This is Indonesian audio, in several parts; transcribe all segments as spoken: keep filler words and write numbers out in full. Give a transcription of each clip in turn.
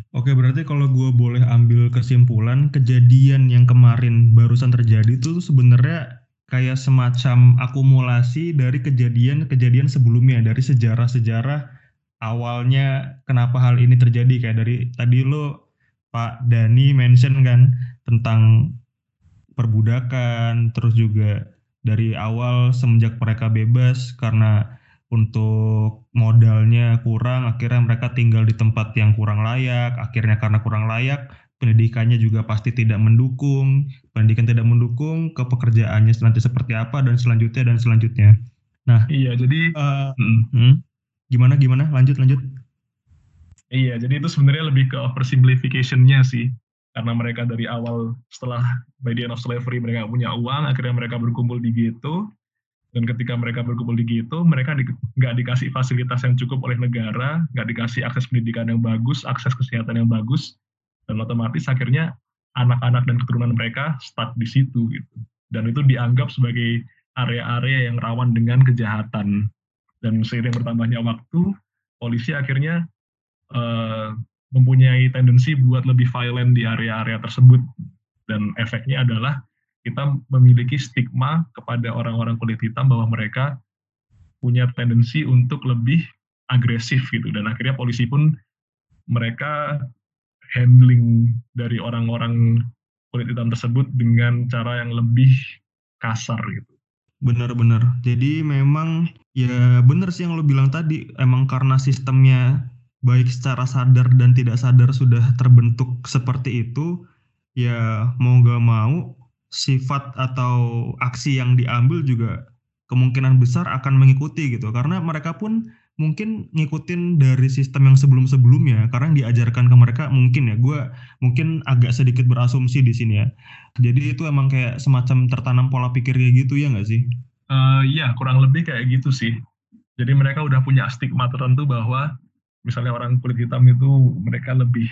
Oke, berarti kalau gue boleh ambil kesimpulan, kejadian yang kemarin barusan terjadi itu sebenarnya kayak semacam akumulasi dari kejadian-kejadian sebelumnya, dari sejarah-sejarah awalnya kenapa hal ini terjadi. Kayak dari tadi lo, Pak Dani mention kan tentang perbudakan, terus juga dari awal semenjak mereka bebas karena untuk modalnya kurang, akhirnya mereka tinggal di tempat yang kurang layak, akhirnya karena kurang layak, pendidikannya juga pasti tidak mendukung, pendidikan tidak mendukung, ke pekerjaannya nanti seperti apa, dan selanjutnya, dan selanjutnya. Nah, Iya, jadi eh, mm, hmm, gimana, gimana, lanjut, lanjut. iya, jadi itu sebenarnya lebih ke oversimplification-nya sih. Karena mereka dari awal setelah by the end of slavery mereka nggak punya uang, akhirnya mereka berkumpul di ghetto, dan ketika mereka berkumpul di ghetto, mereka di- nggak dikasih fasilitas yang cukup oleh negara, nggak dikasih akses pendidikan yang bagus, akses kesehatan yang bagus, dan otomatis akhirnya anak-anak dan keturunan mereka stuck di situ gitu. Dan itu dianggap sebagai area-area yang rawan dengan kejahatan. Dan seiring bertambahnya waktu, polisi akhirnya eh, mempunyai tendensi buat lebih violent di area-area tersebut. Dan efeknya adalah kita memiliki stigma kepada orang-orang kulit hitam bahwa mereka punya tendensi untuk lebih agresif gitu. Dan akhirnya polisi pun mereka handling dari orang-orang kulit hitam tersebut dengan cara yang lebih kasar gitu. Bener-bener. Jadi memang ya bener sih yang lo bilang tadi. Emang karena sistemnya baik secara sadar dan tidak sadar sudah terbentuk seperti itu. Ya mau gak mau sifat atau aksi yang diambil juga kemungkinan besar akan mengikuti gitu. Karena mereka pun mungkin ngikutin dari sistem yang sebelum-sebelumnya. Karena yang diajarkan ke mereka mungkin ya. Gue mungkin agak sedikit berasumsi di sini ya. Jadi itu emang kayak semacam tertanam pola pikir kayak gitu ya nggak sih? Uh, ya, kurang lebih kayak gitu sih. Jadi mereka udah punya stigma tertentu bahwa misalnya orang kulit hitam itu mereka lebih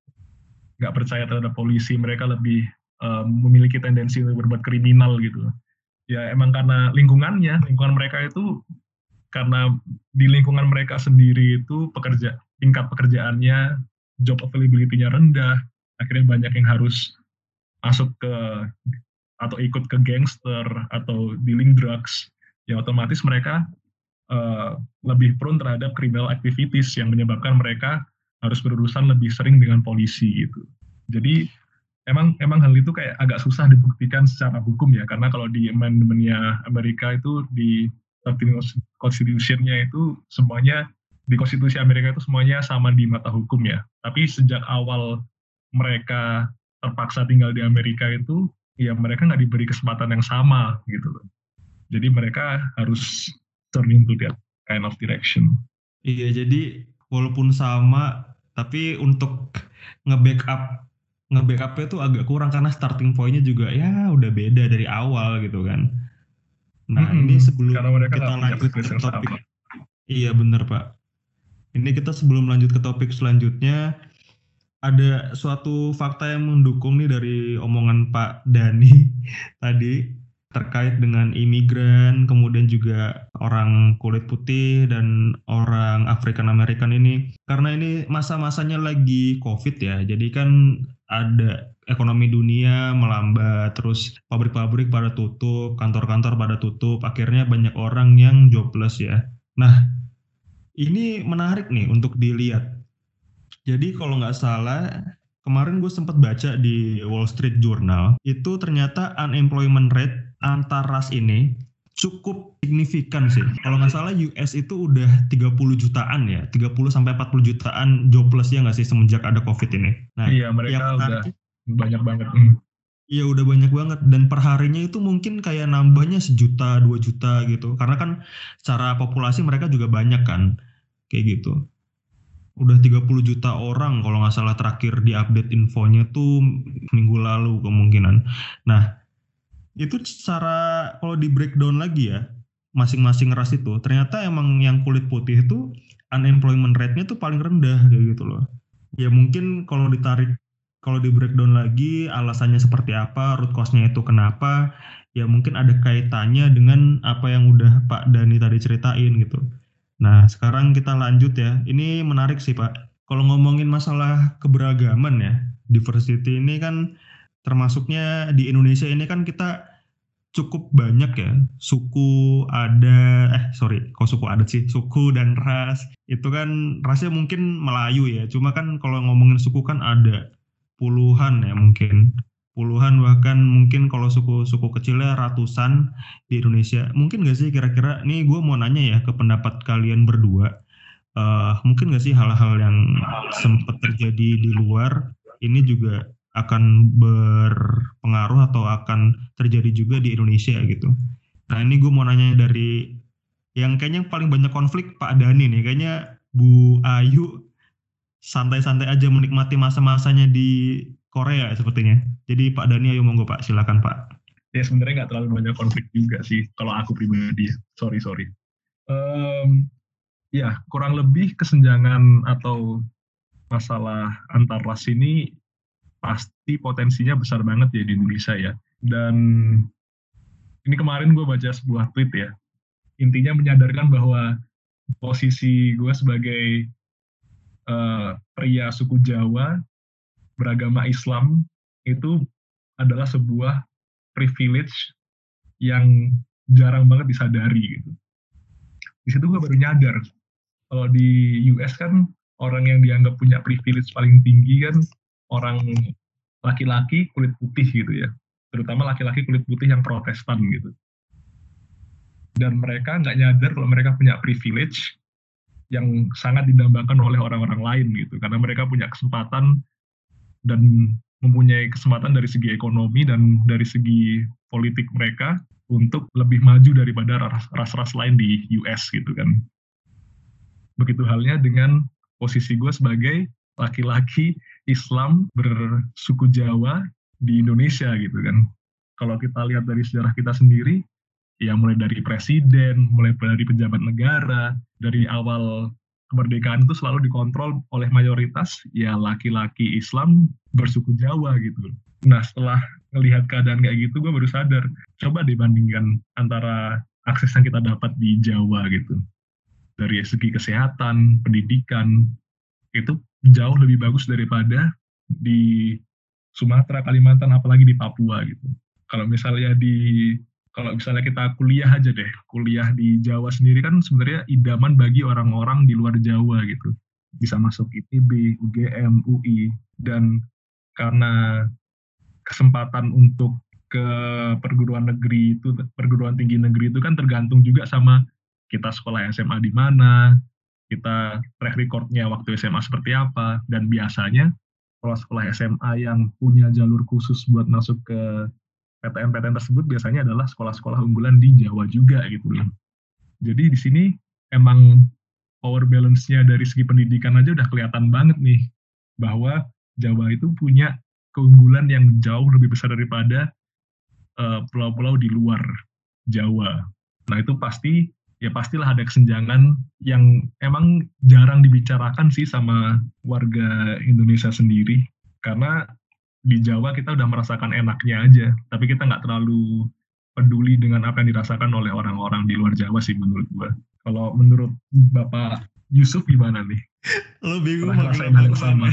nggak percaya terhadap polisi, mereka lebih uh, memiliki tendensi untuk berbuat kriminal gitu. Ya emang karena lingkungannya, lingkungan mereka itu karena di lingkungan mereka sendiri itu pekerja tingkat pekerjaannya, job availability-nya rendah, akhirnya banyak yang harus masuk ke atau ikut ke gangster atau dealing drugs, ya otomatis mereka uh, lebih prone terhadap criminal activities yang menyebabkan mereka harus berurusan lebih sering dengan polisi gitu. Jadi emang emang hal itu kayak agak susah dibuktikan secara hukum ya, karena kalau di amendmentnya Amerika itu di thirteenth Constitution-nya itu semuanya di konstitusi Amerika itu semuanya sama di mata hukum ya. Tapi sejak awal mereka terpaksa tinggal di Amerika itu, ya mereka nggak diberi kesempatan yang sama gitu loh. Jadi mereka harus turn into that kind of direction. Iya, jadi walaupun sama, tapi untuk nge-backup nge-backupnya tuh agak kurang karena starting point-nya juga ya udah beda dari awal gitu kan. Nah, ini Mm-mm. Karena sebelum mereka kita nggak punya lanjut privilege ke yang topik, sama. iya bener Pak. Ini kita sebelum lanjut ke topik selanjutnya, ada suatu fakta yang mendukung nih dari omongan Pak Dani tadi terkait dengan imigran, kemudian juga orang kulit putih dan orang African American ini. Karena ini masa-masanya lagi COVID ya, jadi kan ada ekonomi dunia melambat, terus pabrik-pabrik pada tutup, kantor-kantor pada tutup, akhirnya banyak orang yang jobless ya. Nah, ini menarik nih untuk dilihat. Jadi kalau nggak salah, kemarin gue sempat baca di Wall Street Journal, itu ternyata unemployment rate antar ras ini cukup signifikan sih. Kalau nggak salah U S itu udah tiga puluh jutaan ya, tiga puluh sampai empat puluh jutaan jobless ya nggak sih semenjak ada COVID ini. Nah, Iya, mereka yang udah menarik, banyak banget. Hmm. ya udah banyak banget dan perharinya itu mungkin kayak nambahnya sejuta, dua juta gitu. Karena kan secara populasi mereka juga banyak kan, kayak gitu. Udah tiga puluh juta orang kalau nggak salah terakhir di update infonya tuh minggu lalu kemungkinan. Nah, itu secara kalau di breakdown lagi ya, masing-masing ras itu ternyata emang yang kulit putih itu unemployment rate-nya tuh paling rendah kayak gitu loh. Ya mungkin kalau ditarik, kalau di breakdown lagi alasannya seperti apa, root cause-nya itu kenapa, ya mungkin ada kaitannya dengan apa yang udah Pak Dani tadi ceritain gitu. Nah, sekarang kita lanjut ya. Ini menarik sih, Pak. Kalau ngomongin masalah keberagaman ya, diversity ini kan termasuknya di Indonesia ini kan kita cukup banyak ya suku ada eh sorry kok suku adat sih suku dan ras itu kan rasnya mungkin Melayu ya cuma kan kalau ngomongin suku kan ada puluhan ya mungkin puluhan bahkan mungkin kalau suku-suku kecilnya ratusan di Indonesia mungkin gak sih kira-kira nih gue mau nanya ya ke pendapat kalian berdua. Eh, mungkin nggak sih hal-hal yang sempat terjadi di luar ini juga akan berpengaruh atau akan terjadi juga di Indonesia gitu. Nah ini gue mau nanya dari yang kayaknya paling banyak konflik Pak Dani nih. Kayaknya Bu Ayu santai-santai aja menikmati masa-masanya di Korea sepertinya. Jadi Pak Dani ayo monggo Pak, silakan Pak. Ya sebenarnya nggak terlalu banyak konflik juga sih kalau aku pribadi. Sorry sorry. Um, ya kurang lebih kesenjangan atau masalah antar ras ini pasti potensinya besar banget ya di Indonesia ya. Dan ini kemarin gue baca sebuah tweet ya. Intinya menyadarkan bahwa posisi gue sebagai uh, pria suku Jawa beragama Islam itu adalah sebuah privilege yang jarang banget disadari gitu. Di situ gue baru nyadar kalau di U S kan orang yang dianggap punya privilege paling tinggi kan orang laki-laki kulit putih gitu ya, terutama laki-laki kulit putih yang Protestan gitu. Dan mereka nggak nyadar kalau mereka punya privilege yang sangat didambakan oleh orang-orang lain gitu, karena mereka punya kesempatan dan mempunyai kesempatan dari segi ekonomi dan dari segi politik mereka untuk lebih maju daripada ras-ras lain di U S gitu kan. Begitu halnya dengan posisi gue sebagai laki-laki Islam bersuku Jawa di Indonesia gitu kan. Kalau kita lihat dari sejarah kita sendiri, ya mulai dari presiden, mulai dari pejabat negara, dari awal kemerdekaan itu selalu dikontrol oleh mayoritas ya laki-laki Islam bersuku Jawa gitu. Nah setelah melihat keadaan kayak gitu, gue baru sadar, coba dibandingkan antara akses yang kita dapat di Jawa gitu. Dari segi kesehatan, pendidikan, itu jauh lebih bagus daripada di Sumatera, Kalimantan, apalagi di Papua gitu. Kalau misalnya di kalau misalnya kita kuliah aja deh, kuliah di Jawa sendiri kan sebenarnya idaman bagi orang-orang di luar Jawa gitu. Bisa masuk I T B, U G M, U I, dan karena kesempatan untuk ke perguruan negeri itu, perguruan tinggi negeri itu kan tergantung juga sama kita sekolah S M A di mana, kita track recordnya waktu S M A seperti apa, dan biasanya sekolah-sekolah S M A yang punya jalur khusus buat masuk ke P T N-P T N tersebut biasanya adalah sekolah-sekolah unggulan di Jawa juga gitu loh. Jadi di sini emang power balance-nya dari segi pendidikan aja udah kelihatan banget nih, bahwa Jawa itu punya keunggulan yang jauh lebih besar daripada uh, pulau-pulau di luar Jawa. Nah itu pasti, ya pastilah ada kesenjangan yang emang jarang dibicarakan sih sama warga Indonesia sendiri, karena di Jawa kita udah merasakan enaknya aja, tapi kita nggak terlalu peduli dengan apa yang dirasakan oleh orang-orang di luar Jawa sih menurut gua. Kalau menurut Bapak Yusuf gimana nih? Lo bingung pernah manggil ngerasain hal yang sama?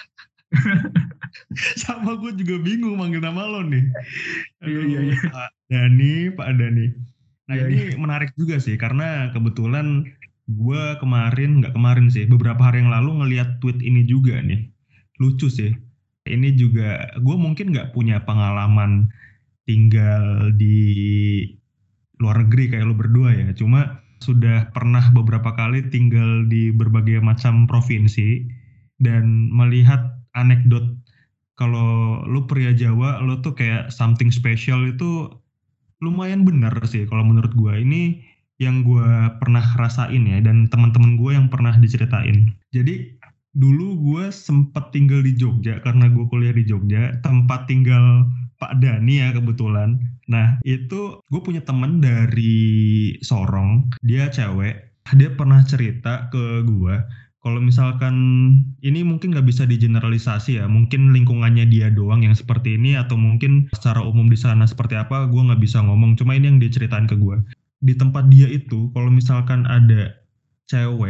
Sama gue juga bingung manggil nama lo nih. Iya iya iya. Pak Dani, Pak Dani. Nah Iya, ini iya. menarik juga sih karena kebetulan gue kemarin nggak kemarin sih beberapa hari yang lalu ngeliat tweet ini juga nih. Lucu sih. Ini juga gue mungkin nggak punya pengalaman tinggal di luar negeri kayak lo berdua ya. Cuma sudah pernah beberapa kali tinggal di berbagai macam provinsi dan melihat anekdot kalau lo pria Jawa lo tuh kayak something special itu lumayan benar sih kalau menurut gue. Ini yang gue pernah rasain ya dan teman-teman gue yang pernah diceritain. Jadi dulu gue sempet tinggal di Jogja karena gue kuliah di Jogja, tempat tinggal Pak Dani ya kebetulan. Nah itu gue punya temen dari Sorong, dia cewek, dia pernah cerita ke gue kalau misalkan ini mungkin nggak bisa digeneralisasi ya, mungkin lingkungannya dia doang yang seperti ini atau mungkin secara umum di sana seperti apa, gue nggak bisa ngomong. Cuma ini yang dia ceritain ke gue. Di tempat dia itu, kalau misalkan ada cewek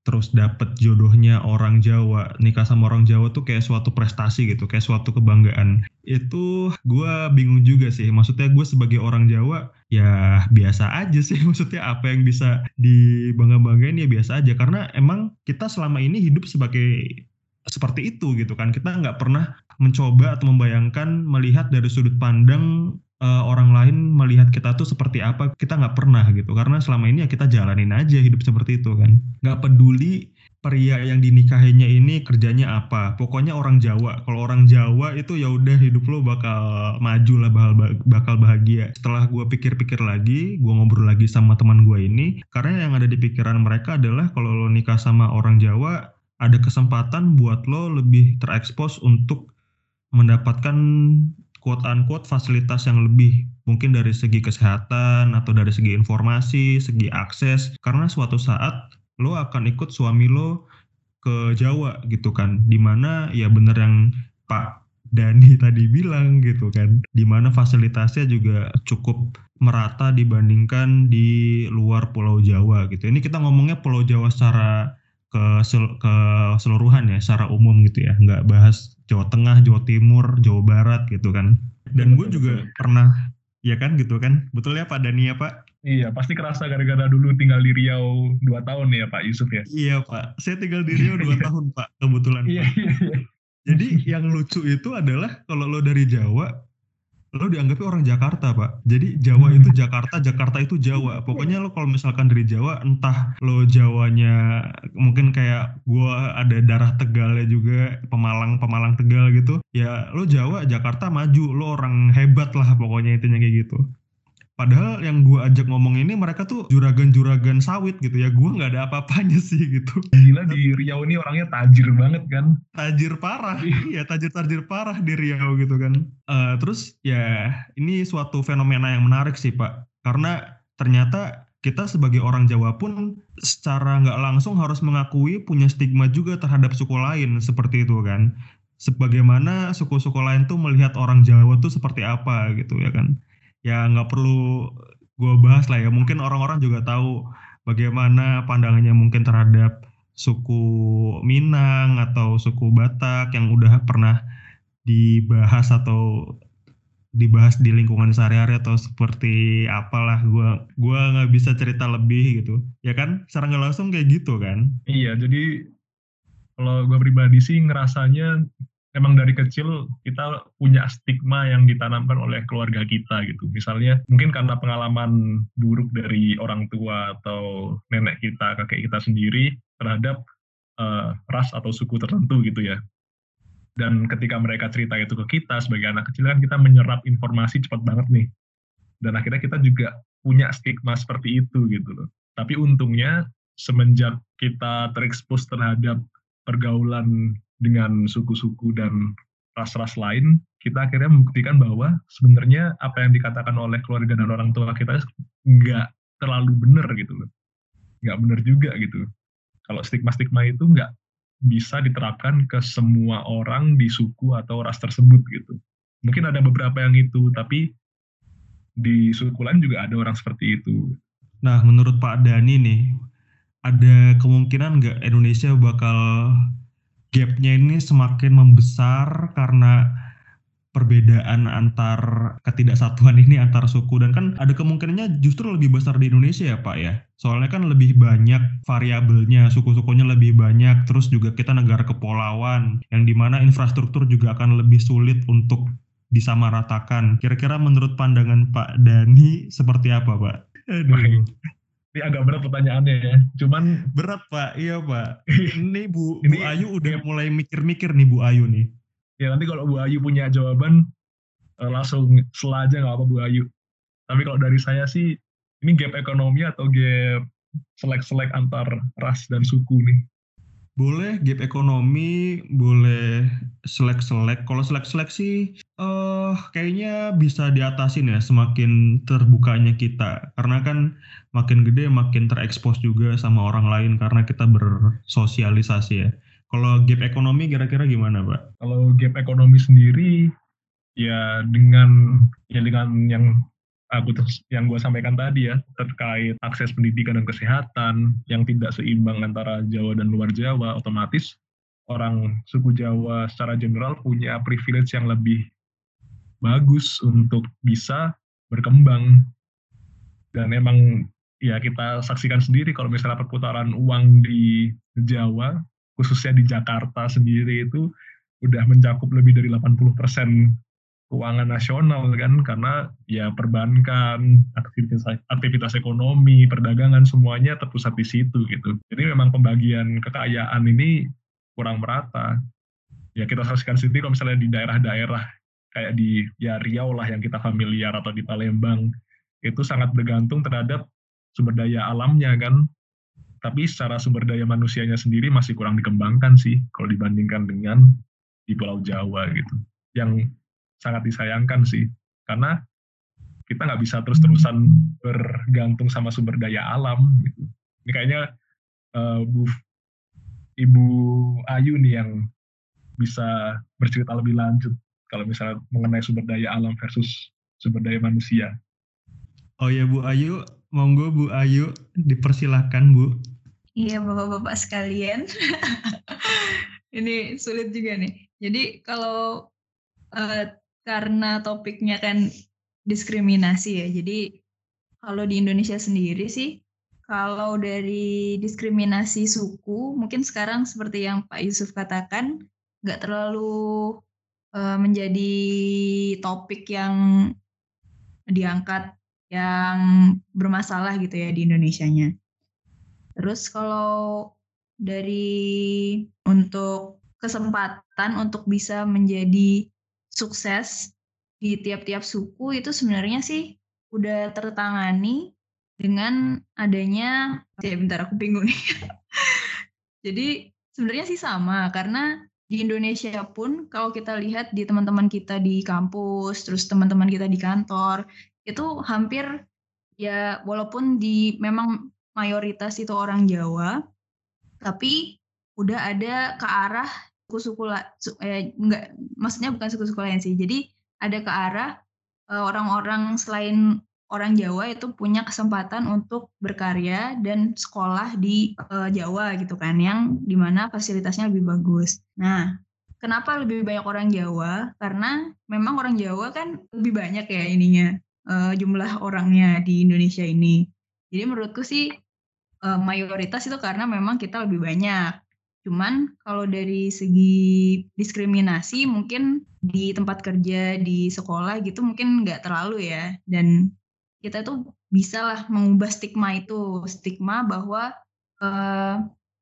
terus dapet jodohnya orang Jawa, nikah sama orang Jawa tuh kayak suatu prestasi gitu, kayak suatu kebanggaan. Itu gue bingung juga sih, maksudnya gue sebagai orang Jawa ya biasa aja sih, maksudnya apa yang bisa dibangga-banggain ya biasa aja, karena emang kita selama ini hidup sebagai seperti itu gitu kan, kita nggak pernah mencoba atau membayangkan melihat dari sudut pandang uh, orang lain melihat kita tuh seperti apa, kita nggak pernah gitu, karena selama ini ya kita jalanin aja hidup seperti itu kan, nggak peduli pria yang dinikahinya ini kerjanya apa, pokoknya orang Jawa. Kalau orang Jawa itu ya udah hidup lo bakal maju lah, bakal, bakal bahagia. Setelah gue pikir-pikir lagi, gue ngobrol lagi sama teman gue ini, karena yang ada di pikiran mereka adalah kalau lo nikah sama orang Jawa, ada kesempatan buat lo lebih terekspos untuk mendapatkan quote unquote fasilitas yang lebih, mungkin dari segi kesehatan atau dari segi informasi, segi akses, karena suatu saat lo akan ikut suami lo ke Jawa gitu kan, dimana ya bener yang Pak Dani tadi bilang gitu kan, dimana fasilitasnya juga cukup merata dibandingkan di luar Pulau Jawa gitu. Ini kita ngomongnya Pulau Jawa secara ke keseluruhan ya, secara umum gitu ya, nggak bahas Jawa Tengah, Jawa Timur, Jawa Barat gitu kan. Dan gue juga pernah, ya kan gitu kan, betul ya Pak Dani ya Pak? Iya, pasti kerasa gara-gara dulu tinggal di Riau dua tahun ya Pak Yusuf ya? Iya Pak, saya tinggal di Riau dua tahun Pak, kebetulan Iya, Pak. iya, iya. Jadi yang lucu itu adalah kalau lo dari Jawa, lo dianggapnya orang Jakarta Pak. Jadi Jawa itu Jakarta, Jakarta itu Jawa. Pokoknya lo kalau misalkan dari Jawa, entah lo Jawanya mungkin kayak gua ada darah Tegalnya juga, Pemalang, Pemalang Tegal gitu. Ya lo Jawa, Jakarta maju, lo orang hebat lah pokoknya, intinya kayak gitu. Padahal yang gue ajak ngomong ini mereka tuh juragan-juragan sawit gitu ya. Gue nggak ada apa-apanya sih gitu. Gila, di Riau ini orangnya tajir banget kan? Tajir parah, iya tajir-tajir parah di Riau gitu kan. Uh, terus ya ini suatu fenomena yang menarik sih Pak. Karena ternyata kita sebagai orang Jawa pun secara nggak langsung harus mengakui punya stigma juga terhadap suku lain seperti itu kan. Sebagaimana suku-suku lain tuh melihat orang Jawa tuh seperti apa gitu ya kan. Ya nggak perlu gue bahas lah ya, mungkin orang-orang juga tahu bagaimana pandangannya mungkin terhadap suku Minang atau suku Batak yang udah pernah dibahas atau dibahas di lingkungan sehari-hari atau seperti apalah, gue gua nggak bisa cerita lebih gitu ya kan, secara nggak langsung kayak gitu kan. Iya, jadi kalau gue pribadi sih ngerasanya emang dari kecil kita punya stigma yang ditanamkan oleh keluarga kita gitu. Misalnya mungkin karena pengalaman buruk dari orang tua atau nenek kita, kakek kita sendiri terhadap uh, ras atau suku tertentu gitu ya. Dan ketika mereka cerita itu ke kita sebagai anak kecil kan kita menyerap informasi cepat banget nih. Dan akhirnya kita juga punya stigma seperti itu gitu loh. Tapi untungnya semenjak kita terekspos terhadap pergaulan dengan suku-suku dan ras-ras lain, kita akhirnya membuktikan bahwa sebenarnya apa yang dikatakan oleh keluarga dan orang tua kita nggak terlalu benar gitu loh. Nggak benar juga gitu. Kalau stigma-stigma itu nggak bisa diterapkan ke semua orang di suku atau ras tersebut gitu. Mungkin ada beberapa yang itu, tapi di suku lain juga ada orang seperti itu. Nah, menurut Pak Dani nih, ada kemungkinan nggak Indonesia bakal gapnya ini semakin membesar karena perbedaan antar ketidaksatuan ini antar suku, dan kan ada kemungkinannya justru lebih besar di Indonesia ya Pak ya, soalnya kan lebih banyak variabelnya, suku-sukunya lebih banyak, terus juga kita negara kepulauan yang dimana infrastruktur juga akan lebih sulit untuk disamaratakan. Kira-kira menurut pandangan Pak Dani seperti apa Pak? Aduh. Ini agak berat pertanyaannya ya, cuman berat Pak, iya Pak. Ini Bu, ini, Bu Ayu udah mulai mikir-mikir nih Bu Ayu nih. Ya nanti kalau Bu Ayu punya jawaban langsung sela aja nggak apa Bu Ayu. Tapi kalau dari saya sih ini gap ekonomi atau gap selek-selek antar ras dan suku nih. Boleh gap ekonomi, boleh selek-selek. Kalau selek-selek sih uh, kayaknya bisa diatasin ya semakin terbukanya kita. Karena kan makin gede makin terekspos juga sama orang lain karena kita bersosialisasi ya. Kalau gap ekonomi kira-kira gimana Pak? Kalau gap ekonomi sendiri ya dengan ya dengan yang aku terus yang gue sampaikan tadi ya, terkait akses pendidikan dan kesehatan yang tidak seimbang antara Jawa dan luar Jawa, otomatis orang suku Jawa secara general punya privilege yang lebih bagus untuk bisa berkembang. Dan emang ya kita saksikan sendiri kalau misalnya perputaran uang di Jawa, khususnya di Jakarta sendiri itu udah mencakup lebih dari delapan puluh persen keuangan nasional kan, karena ya perbankan, aktivitas aktivitas ekonomi, perdagangan semuanya terpusat di situ gitu. Jadi memang pembagian kekayaan ini kurang merata. Ya kita saksikan sendiri kalau misalnya di daerah-daerah kayak di ya Riau lah yang kita familiar, atau di Palembang, itu sangat bergantung terhadap sumber daya alamnya kan. Tapi secara sumber daya manusianya sendiri masih kurang dikembangkan sih kalau dibandingkan dengan di Pulau Jawa gitu. Yang sangat disayangkan sih, karena kita nggak bisa terus-terusan bergantung sama sumber daya alam gitu. Ini kayaknya uh, Bu Ibu Ayu nih yang bisa bercerita lebih lanjut kalau misalnya mengenai sumber daya alam versus sumber daya manusia. Oh ya Bu Ayu, monggo Bu Ayu, dipersilahkan Bu. Iya Bapak-Bapak sekalian, ini sulit juga nih. Jadi kalau uh, karena topiknya kan diskriminasi ya, jadi kalau di Indonesia sendiri sih, kalau dari diskriminasi suku, mungkin sekarang seperti yang Pak Yusuf katakan, nggak terlalu uh, menjadi topik yang diangkat yang bermasalah gitu ya di Indonesianya. Terus kalau dari untuk kesempatan untuk bisa menjadi sukses di tiap-tiap suku itu sebenarnya sih udah tertangani dengan adanya, ya bentar aku bingung nih. Jadi sebenarnya sih sama, karena di Indonesia pun kalau kita lihat di teman-teman kita di kampus, terus teman-teman kita di kantor, itu hampir ya walaupun di memang mayoritas itu orang Jawa, tapi udah ada ke arah suku-suku eh, enggak, maksudnya bukan suku-suku lain sih. Jadi ada ke arah eh, orang-orang selain orang Jawa itu punya kesempatan untuk berkarya dan sekolah di eh, Jawa gitu kan, yang dimana fasilitasnya lebih bagus. Nah, kenapa lebih banyak orang Jawa? Karena memang orang Jawa kan lebih banyak ya ininya eh, jumlah orangnya di Indonesia ini. Jadi menurutku sih uh, mayoritas itu karena memang kita lebih banyak. Cuman kalau dari segi diskriminasi mungkin di tempat kerja, di sekolah gitu mungkin nggak terlalu ya. Dan kita tuh bisa lah mengubah stigma itu. Stigma bahwa uh,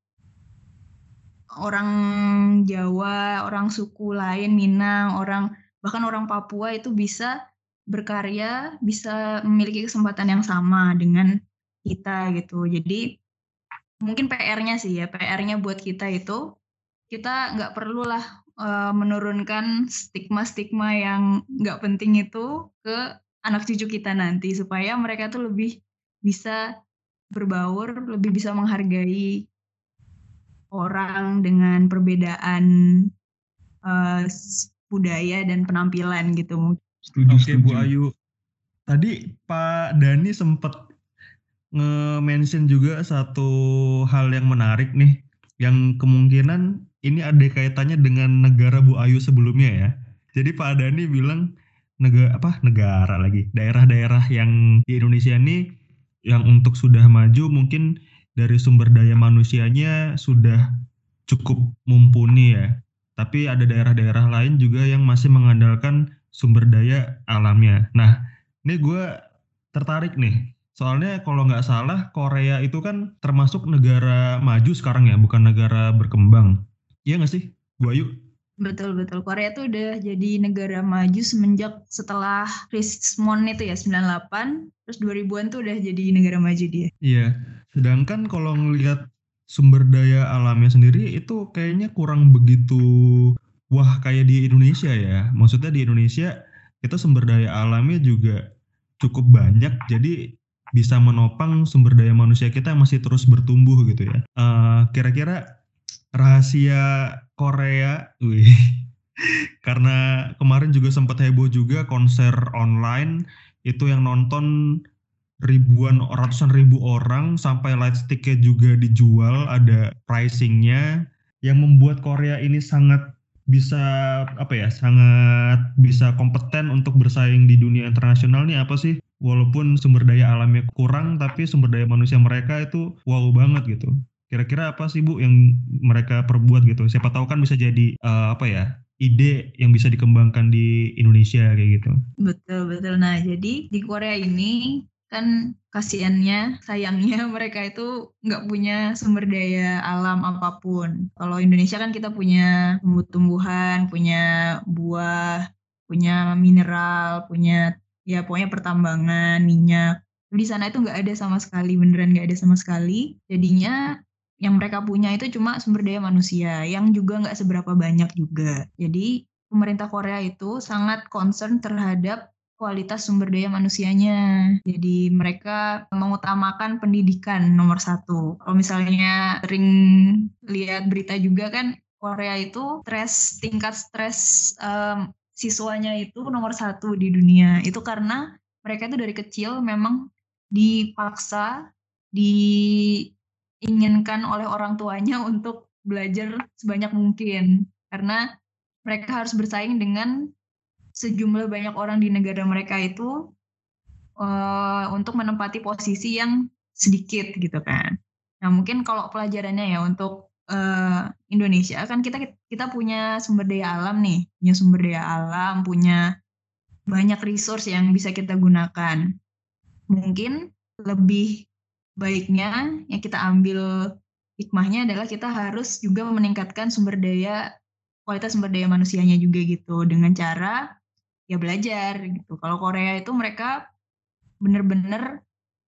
orang Jawa, orang suku lain, Minang, orang bahkan orang Papua itu bisa berkarya, bisa memiliki kesempatan yang sama dengan kita gitu. Jadi mungkin P R-nya sih ya, P R-nya buat kita itu kita nggak perlulah uh, menurunkan stigma-stigma yang nggak penting itu ke anak cucu kita nanti, supaya mereka tuh lebih bisa berbaur, lebih bisa menghargai orang dengan perbedaan uh, budaya dan penampilan gitu. Setuju, Oke setuju. Bu Ayu, tadi Pak Dani sempat nge-mention juga satu hal yang menarik nih, yang kemungkinan ini ada kaitannya dengan negara Bu Ayu sebelumnya ya. Jadi Pak Dani bilang negara apa negara lagi daerah-daerah yang di Indonesia ini yang untuk sudah maju mungkin dari sumber daya manusianya sudah cukup mumpuni ya. Tapi ada daerah-daerah lain juga yang masih mengandalkan sumber daya alamnya. Nah, ini gue tertarik nih. Soalnya kalau nggak salah Korea itu kan termasuk negara maju sekarang ya, bukan negara berkembang. Iya nggak sih, Bu Ayu? Betul-betul. Korea tuh udah jadi negara maju semenjak setelah Rismon itu ya, sembilan puluh delapan. Terus dua ribuan tuh udah jadi negara maju dia. Iya. Sedangkan kalau ngelihat sumber daya alamnya sendiri itu kayaknya kurang begitu wah kayak di Indonesia ya. Maksudnya di Indonesia kita sumber daya alamnya juga cukup banyak. Jadi bisa menopang sumber daya manusia kita yang masih terus bertumbuh gitu ya. Uh, kira-kira rahasia Korea, wih, karena kemarin juga sempat heboh juga konser online itu yang nonton ribuan, ratusan ribu orang, sampai light sticknya juga dijual, ada pricingnya, yang membuat Korea ini sangat bisa apa ya, sangat bisa kompeten untuk bersaing di dunia internasional nih apa sih? Walaupun sumber daya alamnya kurang, tapi sumber daya manusia mereka itu wow banget gitu. Kira-kira apa sih Bu yang mereka perbuat gitu? Siapa tahu kan bisa jadi eh, apa ya, ide yang bisa dikembangkan di Indonesia kayak gitu. Betul, betul. Nah, jadi di Korea ini kan kasihannya, sayangnya mereka itu nggak punya sumber daya alam apapun. Kalau Indonesia kan kita punya tumbuh-tumbuhan, punya buah, punya mineral, punya ya pokoknya pertambangan, minyak. Di sana itu nggak ada sama sekali, beneran nggak ada sama sekali. Jadinya yang mereka punya itu cuma sumber daya manusia, yang juga nggak seberapa banyak juga. Jadi pemerintah Korea itu sangat concern terhadap kualitas sumber daya manusianya. Jadi mereka mengutamakan pendidikan nomor satu. Kalau misalnya sering lihat berita juga kan, Korea itu stres, tingkat stres um, siswanya itu nomor satu di dunia. Itu karena mereka itu dari kecil memang dipaksa, diinginkan oleh orang tuanya untuk belajar sebanyak mungkin. Karena mereka harus bersaing dengan sejumlah banyak orang di negara mereka itu uh, untuk menempati posisi yang sedikit gitu kan. Nah mungkin kalau pelajarannya ya untuk uh, Indonesia kan kita kita punya sumber daya alam nih, punya sumber daya alam, punya banyak resource yang bisa kita gunakan. Mungkin lebih baiknya yang kita ambil hikmahnya adalah kita harus juga meningkatkan sumber daya kualitas sumber daya manusianya juga gitu dengan cara ya belajar gitu. Kalau Korea itu mereka benar-benar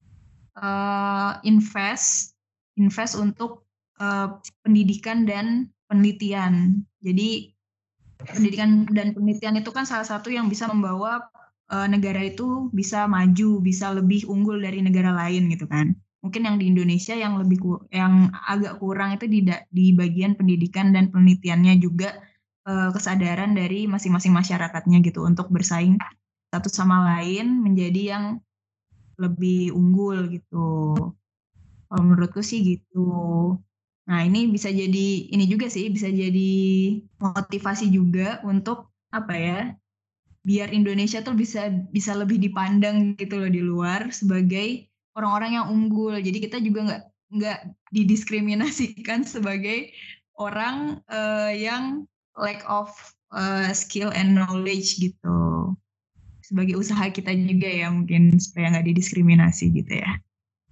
uh, invest invest untuk uh, pendidikan dan penelitian. Jadi pendidikan dan penelitian itu kan salah satu yang bisa membawa uh, negara itu bisa maju, bisa lebih unggul dari negara lain gitu kan. Mungkin yang di Indonesia yang lebih yang agak kurang itu di di bagian pendidikan dan penelitiannya juga uh, kesadaran dari masing-masing masyarakatnya gitu untuk bersaing satu sama lain menjadi yang lebih unggul gitu. Kalau menurutku sih gitu. Nah, ini bisa jadi ini juga sih bisa jadi motivasi juga untuk apa ya? Biar Indonesia tuh bisa bisa lebih dipandang gitu loh di luar sebagai orang-orang yang unggul. Jadi kita juga nggak nggak didiskriminasikan sebagai orang uh, yang lack of uh, skill and knowledge gitu. Sebagai usaha kita juga ya mungkin supaya nggak didiskriminasi gitu ya.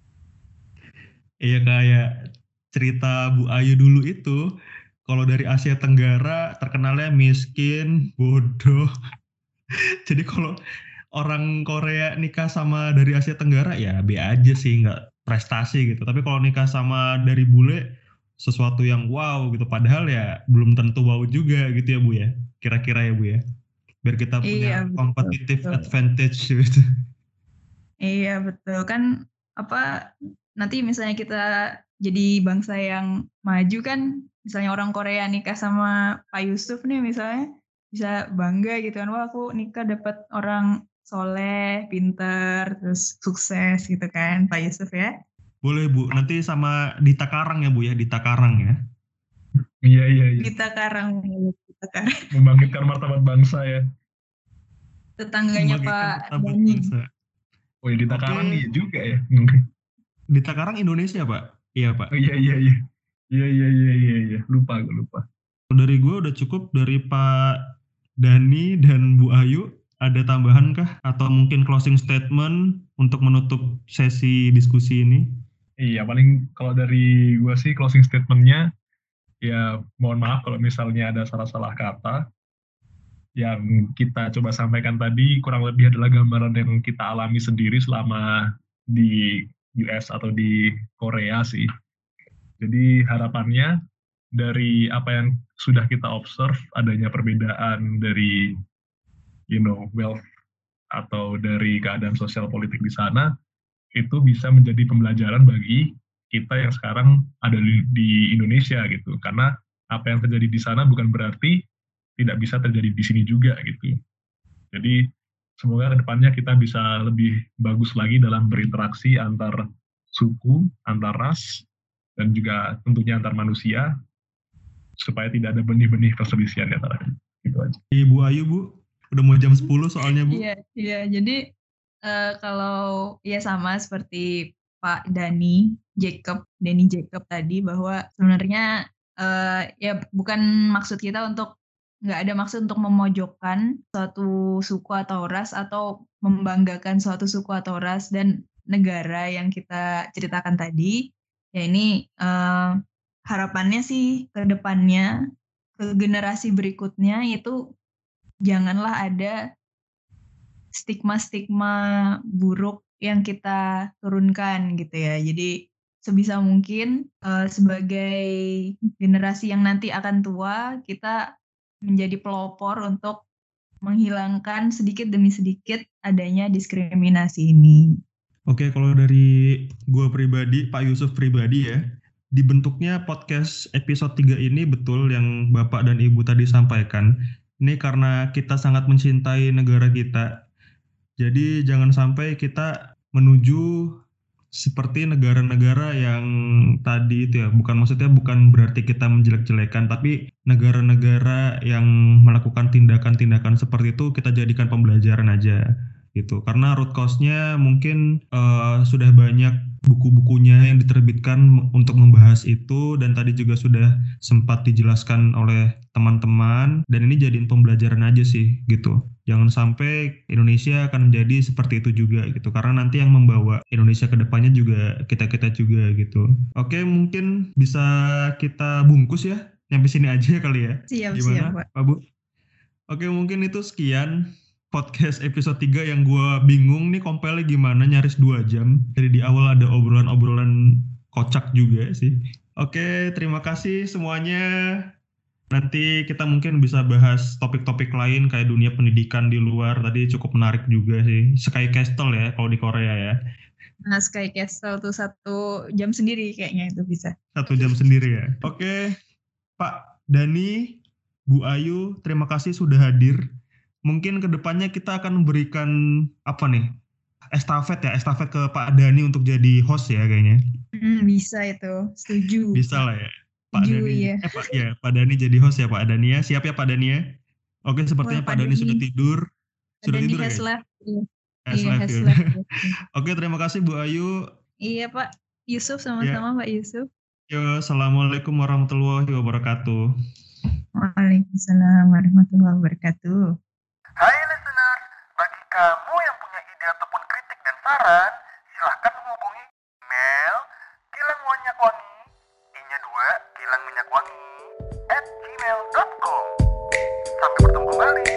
Iya kayak cerita Bu Ayu dulu itu, kalau dari Asia Tenggara terkenalnya miskin, bodoh. Jadi kalau orang Korea nikah sama dari Asia Tenggara ya B aja sih, nggak prestasi gitu. Tapi kalau nikah sama dari bule, sesuatu yang wow gitu. Padahal ya belum tentu wow juga gitu ya Bu ya. Kira-kira ya Bu ya. Biar kita Iya punya betul, competitive betul. advantage gitu. Iya betul kan apa nanti misalnya kita jadi bangsa yang maju kan misalnya orang Korea nikah sama Pak Yusuf nih misalnya bisa bangga gitu kan wah aku nikah dapat orang soleh, pinter, terus sukses gitu kan Pak Yusuf ya. Boleh Bu, nanti sama Dita Karang ya Bu ya, Dita Karang ya. Iya, iya, iya. Dita Karang, Dita Karang. Membangkitkan martabat bangsa ya. Tetangganya Membagikan Pak martabat Dani. bangsa. Oh ya, Dita Oke. Karang iya juga ya. Dita Karang Indonesia Pak? Iya Pak. Oh iya, iya, iya. Iya, iya, iya, iya, iya. Lupa, gue lupa. Dari gue udah cukup, dari Pak Dani dan Bu Ayu. Ada tambahan kah? Atau mungkin closing statement untuk menutup sesi diskusi ini? Iya, paling kalau dari gue sih closing statement-nya, ya mohon maaf kalau misalnya ada salah-salah kata. Yang kita coba sampaikan tadi kurang lebih adalah gambaran yang kita alami sendiri selama di U S atau di Korea sih. Jadi harapannya dari apa yang sudah kita observe, adanya perbedaan dari you know wealth atau dari keadaan sosial politik di sana, itu bisa menjadi pembelajaran bagi kita yang sekarang ada di, di Indonesia gitu. Karena apa yang terjadi di sana bukan berarti tidak bisa terjadi di sini juga gitu. Jadi semoga kedepannya kita bisa lebih bagus lagi dalam berinteraksi antar suku, antar ras, dan juga tentunya antar manusia, supaya tidak ada benih-benih perselisihan di antara kita. Gitu aja. Ibu Ayu, Bu, udah mau jam sepuluh soalnya, Bu. Iya, iya. Jadi uh, kalau ya sama seperti Pak Dani Jacob, Dani Jacob tadi, bahwa sebenarnya uh, ya bukan maksud kita untuk, nggak ada maksud untuk memojokkan suatu suku atau ras atau membanggakan suatu suku atau ras dan negara yang kita ceritakan tadi. Ya ini uh, harapannya sih ke depannya, ke generasi berikutnya itu janganlah ada stigma-stigma buruk yang kita turunkan gitu ya. Jadi sebisa mungkin uh, sebagai generasi yang nanti akan tua, kita menjadi pelopor untuk menghilangkan sedikit demi sedikit adanya diskriminasi ini. Oke, kalau dari gue pribadi, Pak Yusuf pribadi ya, dibentuknya podcast episode tiga ini betul yang Bapak dan Ibu tadi sampaikan. Ini karena kita sangat mencintai negara kita. Jadi jangan sampai kita menuju seperti negara-negara yang tadi itu ya, bukan maksudnya bukan berarti kita menjelek-jelekan, tapi negara-negara yang melakukan tindakan-tindakan seperti itu kita jadikan pembelajaran aja gitu. Karena root cause-nya mungkin uh, sudah banyak buku-bukunya yang diterbitkan untuk membahas itu, dan tadi juga sudah sempat dijelaskan oleh teman-teman, dan ini jadiin pembelajaran aja sih gitu. Jangan sampai Indonesia akan menjadi seperti itu juga gitu, karena nanti yang membawa Indonesia ke depannya juga kita-kita juga gitu. Oke, mungkin bisa kita bungkus ya, nyampe sini aja kali ya. Siap, gimana siap, Pak. Pak Bu? Oke, mungkin itu sekian podcast episode tiga yang gue bingung nih kompelnya gimana, nyaris dua jam. Jadi di awal ada obrolan-obrolan kocak juga sih. Oke, terima kasih semuanya. Nanti kita mungkin bisa bahas topik-topik lain kayak dunia pendidikan di luar. Tadi cukup menarik juga sih. Sky Castle ya kalau di Korea ya. Nah, Sky Castle tuh satu jam sendiri kayaknya itu bisa. Satu jam sendiri ya. Oke, Pak Dani, Bu Ayu, terima kasih sudah hadir. Mungkin kedepannya kita akan memberikan apa nih, estafet ya, estafet ke Pak Dani untuk jadi host ya kayaknya. Hmm, bisa itu, setuju. Bisa lah ya. Pak Setuju, Dani, iya. eh Pak ya, Pak Dani jadi host ya Pak Dani ya. Siap ya Pak Dani ya. Oke, sepertinya Wah, Pak Dani sudah tidur. Pak Sudah Dani tidur has ya? left. Iya, Has iya, left has ya. left. Oke, terima kasih Bu Ayu. Iya Pak Yusuf, sama-sama Pak Yusuf. Yo, assalamualaikum warahmatullahi wabarakatuh. Waalaikumsalam warahmatullahi wabarakatuh. Hai listeners, bagi kamu yang punya ide ataupun kritik dan saran, silahkan menghubungi email kilangwanyakwangi, i-nya dua, kilangminyakwangi, at gmail dot com. Sampai bertemu kembali.